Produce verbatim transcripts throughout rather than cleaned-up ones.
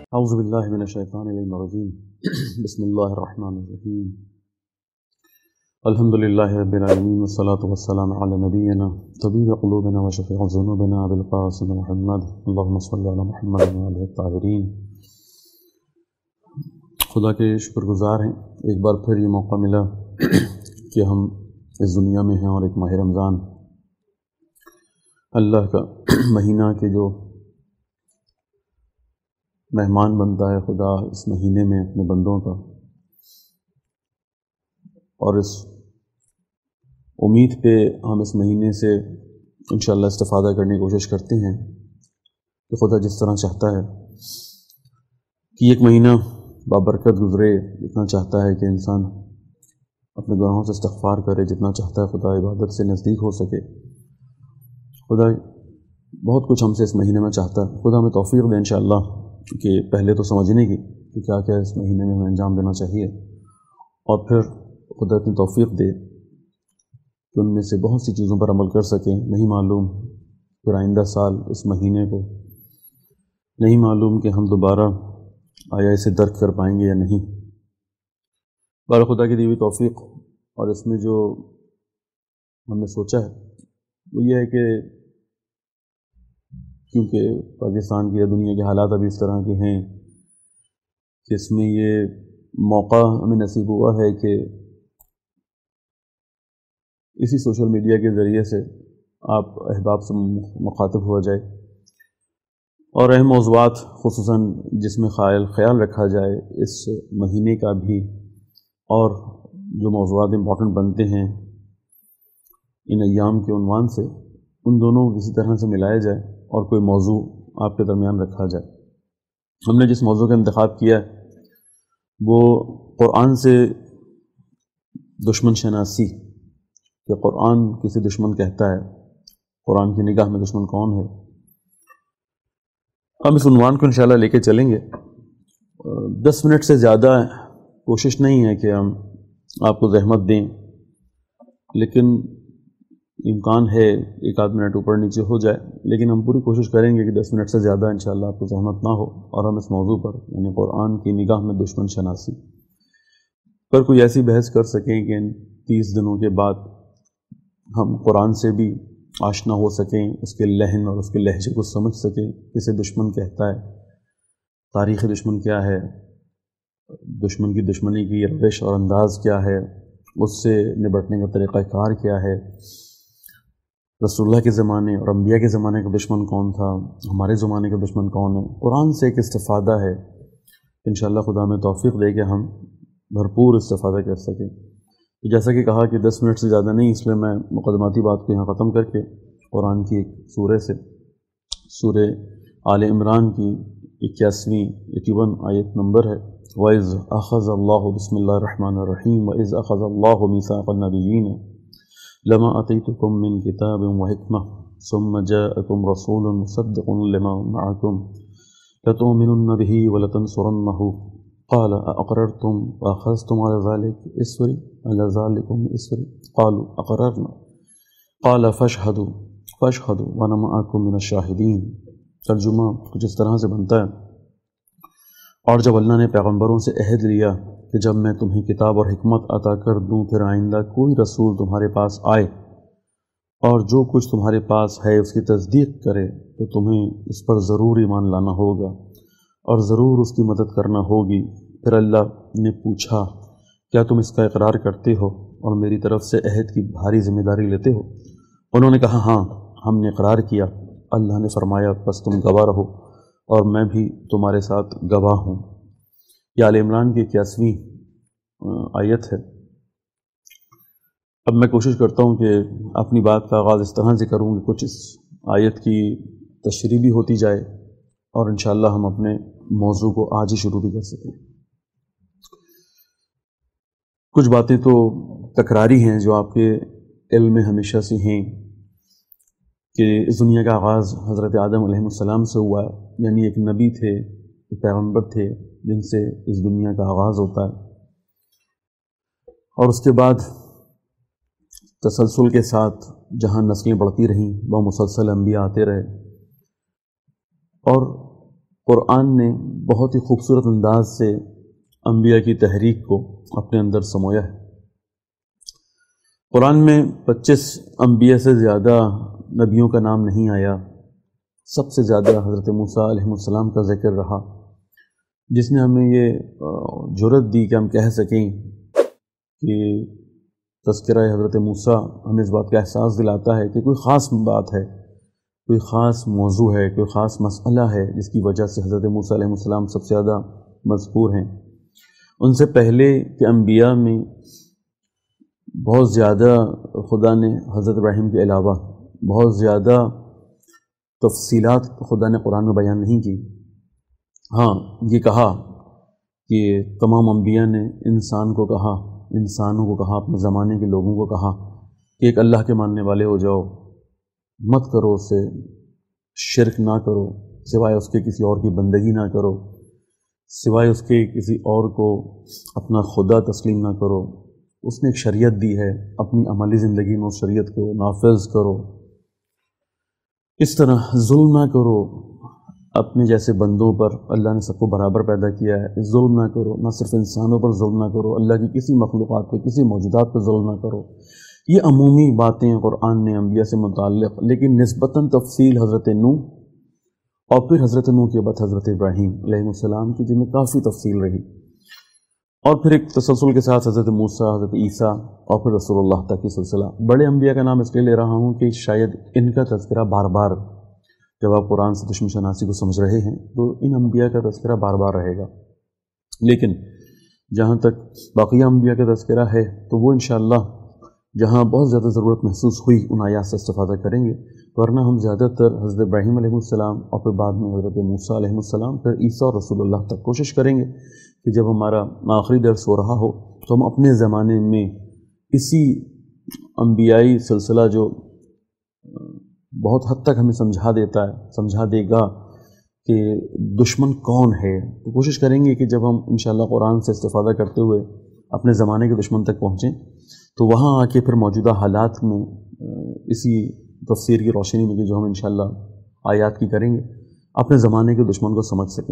اعوذ باللہ من الشیطان الرجیم بسم اللہ الرحمن الرحیم الحمد للہ رب العالمین والصلاة والسلام علی نبینا طبیب قلوبنا وشفیع ذنوبنا ابی القاسم محمد اللہم صلی علی محمد وعلی الطاہرین۔ خدا کے شکر گزار ہیں، ایک بار پھر یہ موقع ملا کہ ہم اس دنیا میں ہیں اور ایک ماہ رمضان اللہ کا مہینہ کے جو مہمان بنتا ہے خدا اس مہینے میں اپنے بندوں کا، اور اس امید پہ ہم اس مہینے سے انشاءاللہ استفادہ کرنے کی کوشش کرتے ہیں کہ خدا جس طرح چاہتا ہے کہ ایک مہینہ بابرکت گزرے، جتنا چاہتا ہے کہ انسان اپنے گناہوں سے استغفار کرے، جتنا چاہتا ہے خدا عبادت سے نزدیک ہو سکے، خدا بہت کچھ ہم سے اس مہینے میں چاہتا ہے۔ خدا ہمیں توفیق دے انشاءاللہ کہ پہلے تو سمجھنے کی کہ کیا کیا اس مہینے میں ہمیں انجام دینا چاہیے، اور پھر خدا اتنی توفیق دے کہ ان میں سے بہت سی چیزوں پر عمل کر سکیں۔ نہیں معلوم پھر آئندہ سال اس مہینے کو نہیں معلوم کہ ہم دوبارہ آیا اسے درک کر پائیں گے یا نہیں۔ بار خدا کی دی ہوئی توفیق اور اس میں جو ہم نے سوچا ہے وہ یہ ہے کہ کیونکہ پاکستان کی یا دنیا کے حالات ابھی اس طرح کے ہیں کہ اس میں یہ موقع ہمیں نصیب ہوا ہے کہ اسی سوشل میڈیا کے ذریعے سے آپ احباب سے مخاطب ہوا جائے، اور اہم موضوعات خصوصاً جس میں خیال خیال رکھا جائے اس مہینے کا بھی، اور جو موضوعات امپورٹنٹ بنتے ہیں ان ایام کے عنوان سے، ان دونوں کو کسی طرح سے ملایا جائے اور کوئی موضوع آپ کے درمیان رکھا جائے۔ ہم نے جس موضوع کا انتخاب کیا ہے وہ قرآن سے دشمن شناسی، کہ قرآن کسی دشمن کہتا ہے، قرآن کی نگاہ میں دشمن کون ہے۔ ہم اس عنوان کو انشاءاللہ لے کے چلیں گے۔ دس منٹ سے زیادہ کوشش نہیں ہے کہ ہم آپ کو زحمت دیں، لیکن امکان ہے ایک آدھ منٹ اوپر نیچے ہو جائے، لیکن ہم پوری کوشش کریں گے کہ دس منٹ سے زیادہ انشاءاللہ آپ کو زحمت نہ ہو، اور ہم اس موضوع پر یعنی قرآن کی نگاہ میں دشمن شناسی پر کوئی ایسی بحث کر سکیں کہ ان تیس دنوں کے بعد ہم قرآن سے بھی آشنا ہو سکیں، اس کے لحن اور اس کے لہجے کو سمجھ سکیں، کسے دشمن کہتا ہے، تاریخ دشمن کیا ہے، دشمن کی دشمنی کی روش اور انداز کیا ہے، اس سے نبٹنے کا طریقہ کار کیا ہے، رسول اللہ کے زمانے اور انبیاء کے زمانے کا دشمن کون تھا، ہمارے زمانے کا دشمن کون ہے۔ قرآن سے ایک استفادہ ہے، انشاءاللہ خدا ہمیں توفیق دے کہ ہم بھرپور استفادہ کر سکیں۔ جیسا کہ کہا کہ دس منٹ سے زیادہ نہیں، اس لیے میں مقدماتی بات کو یہاں ختم کر کے قرآن کی ایک سورہ سے، سورہ آل عمران کی اکیاسویں اکیون آیت نمبر ہے، وَإِذْ أَخَذَ اللَّهُ بسم اللہ الرحمن الرحیم وَإِذْ أَخَذَ اللَّهُ مِيثَاقَ النَّبِيِّينَ لما أتيتكم من كتاب وحكمة ثم جاءكم رسول مصدق لما معكم لتؤمنن به ولتنصرنه قال أأقررتم وأخذتم على ذلك إصري على ذلكم إصري قالوا أقررنا قال فاشهدوا فاشهدوا وأنا معكم من الشاهدين۔ ترجمہ کچھ اس طرح سے بنتا ہے، اور جب اللہ نے پیغمبروں سے عہد لیا کہ جب میں تمہیں کتاب اور حکمت عطا کر دوں پھر آئندہ کوئی رسول تمہارے پاس آئے اور جو کچھ تمہارے پاس ہے اس کی تصدیق کرے تو تمہیں اس پر ضرور ایمان لانا ہوگا اور ضرور اس کی مدد کرنا ہوگی۔ پھر اللہ نے پوچھا کیا تم اس کا اقرار کرتے ہو اور میری طرف سے عہد کی بھاری ذمہ داری لیتے ہو؟ انہوں نے کہا ہاں ہم نے اقرار کیا۔ اللہ نے فرمایا بس تم گواہ رہو اور میں بھی تمہارے ساتھ گواہ ہوں۔ یہ آل عمران کی اکیاسویں آیت ہے۔ اب میں کوشش کرتا ہوں کہ اپنی بات کا آغاز اس طرح سے کروں کہ کچھ اس آیت کی تشریح بھی ہوتی جائے اور انشاءاللہ ہم اپنے موضوع کو آج ہی شروع بھی کر سکیں۔ کچھ باتیں تو تکراری ہیں جو آپ کے علم میں ہمیشہ سے ہیں کہ اس دنیا کا آغاز حضرت آدم علیہ السلام سے ہوا ہے، یعنی ایک نبی تھے، ایک پیغمبر تھے جن سے اس دنیا کا آغاز ہوتا ہے، اور اس کے بعد تسلسل کے ساتھ جہاں نسلیں بڑھتی رہیں وہ مسلسل انبیاء آتے رہے، اور قرآن نے بہت ہی خوبصورت انداز سے انبیاء کی تحریک کو اپنے اندر سمویا ہے۔ قرآن میں پچیس انبیاء سے زیادہ نبیوں کا نام نہیں آیا، سب سے زیادہ حضرت موسیٰ علیہ السلام کا ذکر رہا، جس نے ہمیں یہ جرأت دی کہ ہم کہہ سکیں کہ تذکرہ حضرت موسیٰ ہمیں اس بات کا احساس دلاتا ہے کہ کوئی خاص بات ہے، کوئی خاص موضوع ہے، کوئی خاص مسئلہ ہے جس کی وجہ سے حضرت موسیٰ علیہ السلام سب سے زیادہ مذکور ہیں۔ ان سے پہلے کے انبیاء میں بہت زیادہ خدا نے حضرت ابراہیم کے علاوہ بہت زیادہ تفصیلات خدا نے قرآن میں بیان نہیں کی۔ ہاں یہ کہا کہ تمام انبیاء نے انسان کو کہا انسانوں کو کہا اپنے زمانے کے لوگوں کو کہا کہ ایک اللہ کے ماننے والے ہو جاؤ، مت کرو اسے، شرک نہ کرو، سوائے اس کے کسی اور کی بندگی نہ کرو، سوائے اس کے کسی اور کو اپنا خدا تسلیم نہ کرو۔ اس نے ایک شریعت دی ہے، اپنی عملی زندگی میں اس شریعت کو نافذ کرو، اس طرح ظلم نہ کرو، اپنے جیسے بندوں پر اللہ نے سب کو برابر پیدا کیا ہے، ظلم نہ کرو، نہ صرف انسانوں پر ظلم نہ کرو، اللہ کی کسی مخلوقات پہ کسی موجودات پہ ظلم نہ کرو۔ یہ عمومی باتیں قرآن نے انبیاء سے متعلق، لیکن نسبتاً تفصیل حضرت نوح اور پھر حضرت نوح کے بعد حضرت ابراہیم علیہ السلام کی جن میں کافی تفصیل رہی، اور پھر ایک تسلسل کے ساتھ حضرت موسیٰ، حضرت عیسیٰ اور پھر رسول اللہ تک کی سلسلہ۔ بڑے انبیاء کا نام اس لیے لے رہا ہوں کہ شاید ان کا تذکرہ بار بار، جب آپ قرآن سے دشمن شناسی کو سمجھ رہے ہیں تو ان انبیاء کا تذکرہ بار بار رہے گا، لیکن جہاں تک باقی انبیاء کا تذکرہ ہے تو وہ انشاءاللہ جہاں بہت زیادہ ضرورت محسوس ہوئی ان آیات سے استفادہ کریں گے، ورنہ ہم زیادہ تر حضرت ابراہیم علیہ السلام اور پھر بعد میں حضرت موسیٰ علیہ السلام، پھر عیسیٰ اور رسول اللہ تک کوشش کریں گے کہ جب ہمارا آخری درس ہو رہا ہو تو ہم اپنے زمانے میں اسی انبیائی سلسلہ جو بہت حد تک ہمیں سمجھا دیتا ہے، سمجھا دے گا کہ دشمن کون ہے، تو کوشش کریں گے کہ جب ہم انشاءاللہ قرآن سے استفادہ کرتے ہوئے اپنے زمانے کے دشمن تک پہنچیں تو وہاں آ کے پھر موجودہ حالات میں اسی تفسیر کی روشنی میں جو ہم انشاءاللہ آیات کی کریں گے اپنے زمانے کے دشمن کو سمجھ سکیں۔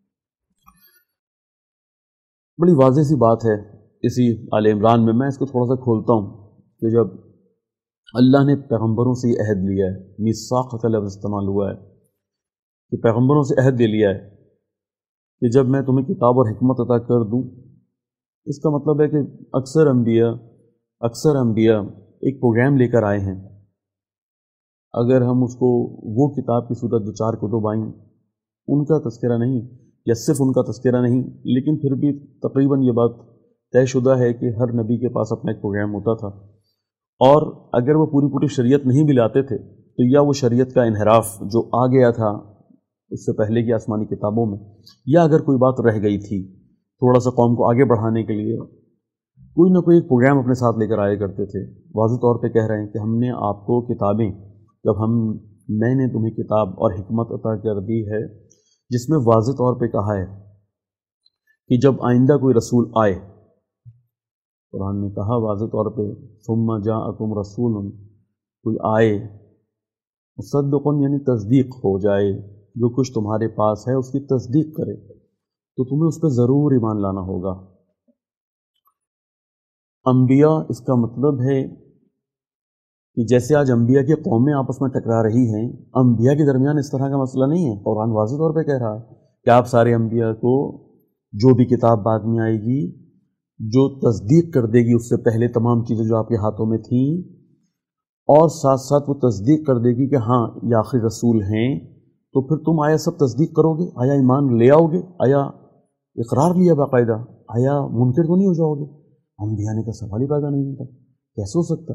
بڑی واضح سی بات ہے اسی آل عمران میں، میں اس کو تھوڑا سا کھولتا ہوں کہ جب اللہ نے پیغمبروں سے یہ عہد لیا ہے، میثاق کا لفظ استعمال ہوا ہے کہ پیغمبروں سے عہد لے لیا ہے کہ جب میں تمہیں کتاب اور حکمت عطا کر دوں، اس کا مطلب ہے کہ اکثر انبیاء اکثر انبیاء ایک پروگرام لے کر آئے ہیں، اگر ہم اس کو وہ کتاب کی صورت جو چار کتب آئیں ان کا تذکرہ نہیں یا صرف ان کا تذکرہ نہیں، لیکن پھر بھی تقریباً یہ بات طے شدہ ہے کہ ہر نبی کے پاس اپنا ایک پروگرام ہوتا تھا، اور اگر وہ پوری پوری شریعت نہیں بھی لاتے تھے تو یا وہ شریعت کا انحراف جو آ گیا تھا اس سے پہلے کی آسمانی کتابوں میں، یا اگر کوئی بات رہ گئی تھی تھوڑا سا قوم کو آگے بڑھانے کے لیے، کوئی نہ کوئی ایک پروگرام اپنے ساتھ لے کر آیا کرتے تھے۔ واضح طور پہ کہہ رہے ہیں کہ ہم نے آپ کو کتابیں، جب ہم میں نے تمہیں کتاب اور حکمت عطا کر دی ہے، جس میں واضح طور پہ کہا ہے کہ جب آئندہ کوئی رسول آئے، قرآن نے کہا واضح طور پہ ثم جاءکم رسول، کوئی آئے مصدق یعنی تصدیق ہو جائے، جو کچھ تمہارے پاس ہے اس کی تصدیق کرے، تو تمہیں اس پہ ضرور ایمان لانا ہوگا۔ انبیاء اس کا مطلب ہے کہ جیسے آج انبیاء کی قومیں آپس میں ٹکرا رہی ہیں، انبیاء کے درمیان اس طرح کا مسئلہ نہیں ہے۔ قرآن واضح طور پہ کہہ رہا ہے کہ آپ سارے انبیاء کو جو بھی کتاب بعد میں آئے گی، جو تصدیق کر دے گی اس سے پہلے تمام چیزیں جو آپ کے ہاتھوں میں تھیں، اور ساتھ ساتھ وہ تصدیق کر دے گی کہ ہاں یہ آخری رسول ہیں، تو پھر تم آیا سب تصدیق کرو گے؟ آیا ایمان لے آؤ گے؟ آیا اقرار لیا باقاعدہ؟ آیا منکر تو نہیں ہو جاؤ گے؟ انبیاء نے کا سوال ہی پیدا نہیں ہوتا، کیسے ہو سکتا؟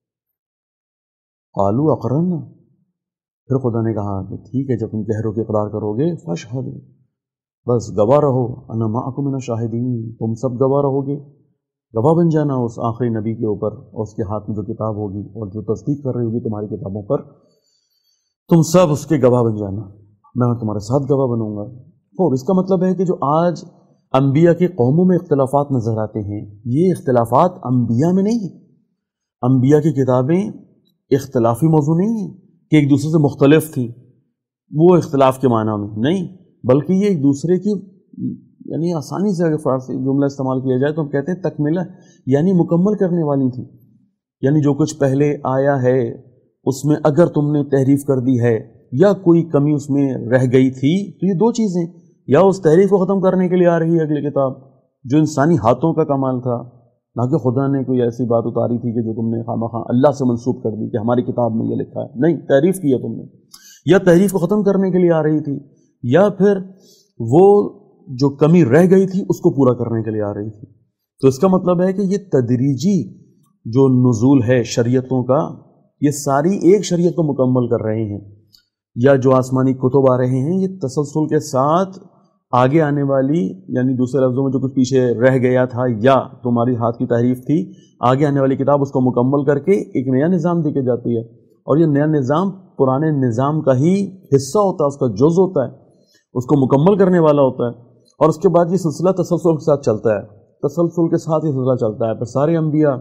قالوا اقررنا، پھر خدا نے کہا کہ ٹھیک ہے، جب تم کہہ رہو کہ اقرار کرو گے فاشہدوا، بس گواہ رہو، انا معکم من الشاہدین، تم سب گواہ رہو گے، گواہ بن جانا اس آخری نبی کے اوپر اور اس کے ہاتھ میں جو کتاب ہوگی اور جو تصدیق کر رہی ہوگی تمہاری کتابوں پر، تم سب اس کے گواہ بن جانا، میں تمہارے ساتھ گواہ بنوں گا۔ خوب، اس کا مطلب ہے کہ جو آج انبیاء کی قوموں میں اختلافات نظر آتے ہیں، یہ اختلافات انبیاء میں نہیں ہیں۔ انبیاء کی کتابیں اختلافی موضوع نہیں ہیں کہ ایک دوسرے سے مختلف تھیں، وہ اختلاف کے معنی میں نہیں، بلکہ یہ ایک دوسرے کی یعنی آسانی سے اگر فارسی جملہ استعمال کیا جائے تو ہم کہتے ہیں تکملہ، یعنی مکمل کرنے والی تھی. یعنی جو کچھ پہلے آیا ہے اس میں اگر تم نے تحریف کر دی ہے یا کوئی کمی اس میں رہ گئی تھی تو یہ دو چیزیں، یا اس تحریف کو ختم کرنے کے لیے آ رہی ہے اگلی کتاب جو انسانی ہاتھوں کا کمال تھا، نہ کہ خدا نے کوئی ایسی بات اتاری تھی کہ جو تم نے خواہ مخواہ اللہ سے منسوب کر دی کہ ہماری کتاب میں یہ لکھا ہے. نہیں، تحریف کی ہے تم نے، یا تحریف کو ختم کرنے کے لیے آ رہی تھی، یا پھر وہ جو کمی رہ گئی تھی اس کو پورا کرنے کے لیے آ رہی تھی. تو اس کا مطلب ہے کہ یہ تدریجی جو نزول ہے شریعتوں کا، یہ ساری ایک شریعت کو مکمل کر رہے ہیں، یا جو آسمانی کتب آ رہے ہیں یہ تسلسل کے ساتھ آگے آنے والی، یعنی دوسرے لفظوں میں جو کچھ پیچھے رہ گیا تھا یا تمہاری ہاتھ کی تحریف تھی، آگے آنے والی کتاب اس کو مکمل کر کے ایک نیا نظام دے کے جاتی ہے. اور یہ نیا نظام پرانے نظام کا ہی حصہ ہوتا ہے، اس کا جز ہوتا ہے، اس کو مکمل کرنے والا ہوتا ہے. اور اس کے بعد یہ سلسلہ تسلسل کے ساتھ چلتا ہے، تسلسل کے ساتھ یہ سلسلہ چلتا ہے. پھر سارے انبیاء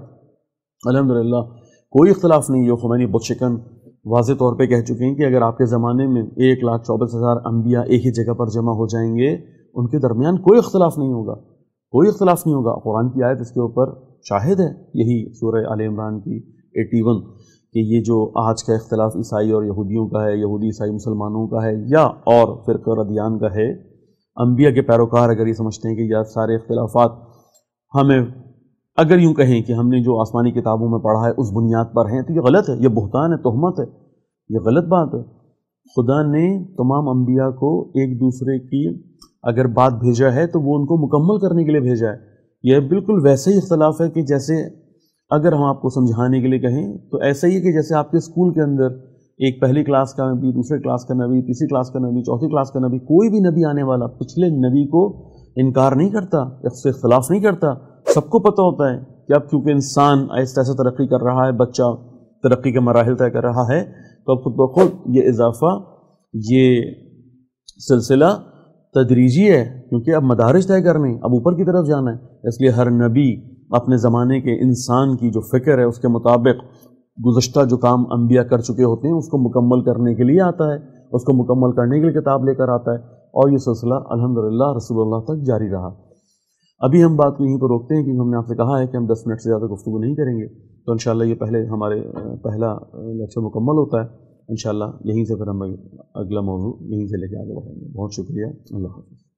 الحمدللہ کوئی اختلاف نہیں. جو خمینی بت شکن واضح طور پہ کہہ چکے ہیں کہ اگر آپ کے زمانے میں ایک لاکھ چوبیس ہزار انبیاء ایک ہی جگہ پر جمع ہو جائیں گے، ان کے درمیان کوئی اختلاف نہیں ہوگا، کوئی اختلاف نہیں ہوگا. قرآن کی آیت اس کے اوپر شاہد ہے، یہی سورہ آل عمران کی اٹھاسی کہ یہ جو آج کا اختلاف عیسائی اور یہودیوں کا ہے، یہودی عیسائی مسلمانوں کا ہے، یا اور فرقہ ردیان کا ہے، انبیاء کے پیروکار اگر یہ سمجھتے ہیں کہ یہ سارے اختلافات ہمیں اگر یوں کہیں کہ ہم نے جو آسمانی کتابوں میں پڑھا ہے اس بنیاد پر ہیں، تو یہ غلط ہے، یہ بہتان ہے، تہمت ہے، یہ غلط بات ہے. خدا نے تمام انبیاء کو ایک دوسرے کی اگر بات بھیجا ہے تو وہ ان کو مکمل کرنے کے لیے بھیجا ہے. یہ بالکل ویسے ہی اختلاف ہے کہ جیسے اگر ہم آپ کو سمجھانے کے لیے کہیں تو ایسا ہی ہے کہ جیسے آپ کے اسکول کے اندر ایک پہلی کلاس کا نبی، دوسرے کلاس کا نبی، تیسری کلاس کا نبی، چوتھی کلاس کا نبی، کوئی بھی نبی آنے والا پچھلے نبی کو انکار نہیں کرتا، اس سے اختلاف نہیں کرتا. سب کو پتہ ہوتا ہے کہ اب کیونکہ انسان آہستہ آہستہ ترقی کر رہا ہے، بچہ ترقی کے مراحل طے کر رہا ہے، تو اب خود بخود یہ اضافہ، یہ سلسلہ تدریجی ہے، کیونکہ اب مدارج طے کرنے، اب اوپر کی طرف جانا ہے. اس لیے ہر نبی اپنے زمانے کے انسان کی جو فکر ہے اس کے مطابق گزشتہ جو کام انبیاء کر چکے ہوتے ہیں اس کو مکمل کرنے کے لیے آتا ہے، اس کو مکمل کرنے کے لیے کتاب لے کر آتا ہے. اور یہ سلسلہ الحمدللہ رسول اللہ تک جاری رہا. ابھی ہم بات کو یہیں پر روکتے ہیں کیونکہ ہم نے آپ سے کہا ہے کہ ہم دس منٹ سے زیادہ گفتگو نہیں کریں گے. تو انشاءاللہ یہ پہلے ہمارے پہلا لیکچر مکمل ہوتا ہے، انشاءاللہ یہیں سے پھر ہم اگلا موضوع یہیں سے لے کے آگے بڑھیں گے. بہت شکریہ، اللہ حافظ.